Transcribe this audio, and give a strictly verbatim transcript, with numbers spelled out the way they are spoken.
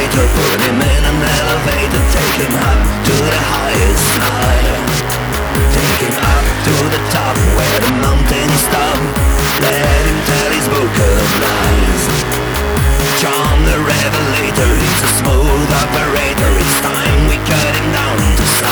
to put him in an elevator, take him up to the